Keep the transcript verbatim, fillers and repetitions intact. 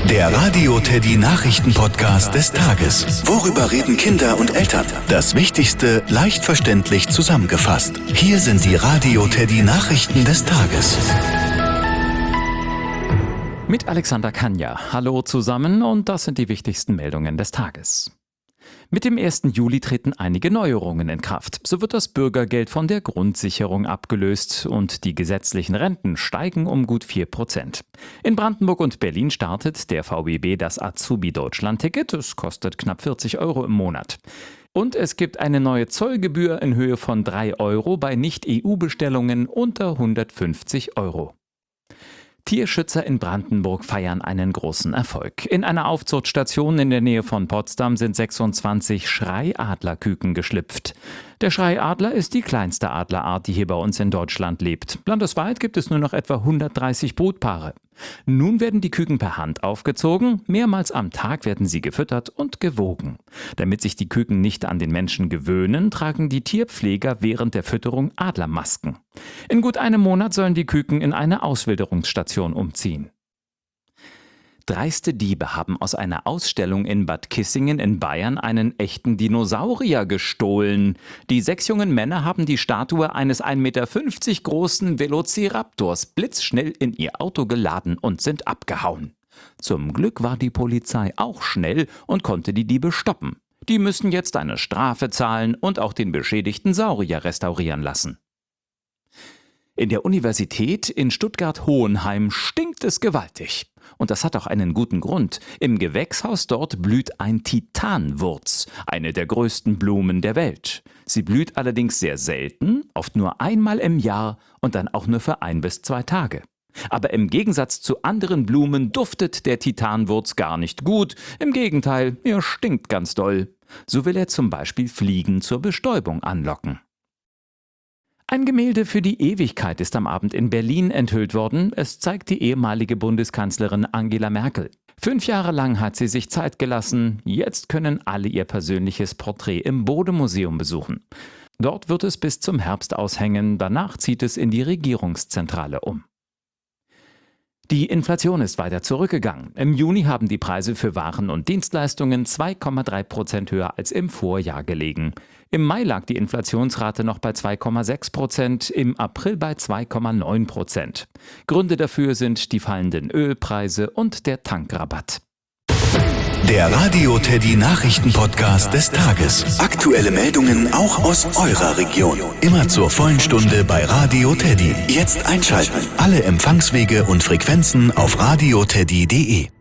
Der Radio Teddy Nachrichten-Podcast des Tages. Worüber reden Kinder und Eltern? Das Wichtigste leicht verständlich zusammengefasst. Hier sind die Radio Teddy Nachrichten des Tages. Mit Alexander Kanja. Hallo zusammen und das sind die wichtigsten Meldungen des Tages. Mit dem ersten Juli treten einige Neuerungen in Kraft. So wird das Bürgergeld von der Grundsicherung abgelöst und die gesetzlichen Renten steigen um gut vier Prozent. In Brandenburg und Berlin startet der V B B das Azubi-Deutschland-Ticket. Es kostet knapp vierzig Euro im Monat. Und es gibt eine neue Zollgebühr in Höhe von drei Euro bei Nicht-E U-Bestellungen unter hundertfünfzig Euro. Tierschützer in Brandenburg feiern einen großen Erfolg. In einer Aufzuchtstation in der Nähe von Potsdam sind sechsundzwanzig Schreiadlerküken geschlüpft. Der Schreiadler ist die kleinste Adlerart, die hier bei uns in Deutschland lebt. Landesweit gibt es nur noch etwa hundertdreißig Brutpaare. Nun werden die Küken per Hand aufgezogen, mehrmals am Tag werden sie gefüttert und gewogen. Damit sich die Küken nicht an den Menschen gewöhnen, tragen die Tierpfleger während der Fütterung Adlermasken. In gut einem Monat sollen die Küken in eine Auswilderungsstation umziehen. Dreiste Diebe haben aus einer Ausstellung in Bad Kissingen in Bayern einen echten Dinosaurier gestohlen. Die sechs jungen Männer haben die Statue eines ein Meter fünfzig großen Velociraptors blitzschnell in ihr Auto geladen und sind abgehauen. Zum Glück war die Polizei auch schnell und konnte die Diebe stoppen. Die müssen jetzt eine Strafe zahlen und auch den beschädigten Saurier restaurieren lassen. In der Universität in Stuttgart-Hohenheim stinkt es gewaltig. Und das hat auch einen guten Grund. Im Gewächshaus dort blüht ein Titanwurz, eine der größten Blumen der Welt. Sie blüht allerdings sehr selten, oft nur einmal im Jahr und dann auch nur für ein bis zwei Tage. Aber im Gegensatz zu anderen Blumen duftet der Titanwurz gar nicht gut. Im Gegenteil, er stinkt ganz doll. So will er zum Beispiel Fliegen zur Bestäubung anlocken. Ein Gemälde für die Ewigkeit ist am Abend in Berlin enthüllt worden. Es zeigt die ehemalige Bundeskanzlerin Angela Merkel. Fünf Jahre lang hat sie sich Zeit gelassen. Jetzt können alle ihr persönliches Porträt im Bode-Museum besuchen. Dort wird es bis zum Herbst aushängen. Danach zieht es in die Regierungszentrale um. Die Inflation ist weiter zurückgegangen. Im Juni haben die Preise für Waren und Dienstleistungen zwei Komma drei Prozent höher als im Vorjahr gelegen. Im Mai lag die Inflationsrate noch bei zwei Komma sechs Prozent, im April bei zwei Komma neun Prozent. Gründe dafür sind die fallenden Ölpreise und der Tankrabatt. Der Radio Teddy Nachrichten-Podcast des Tages. Aktuelle Meldungen auch aus eurer Region. Immer zur vollen Stunde bei Radio Teddy. Jetzt einschalten. Alle Empfangswege und Frequenzen auf radioteddy punkt de.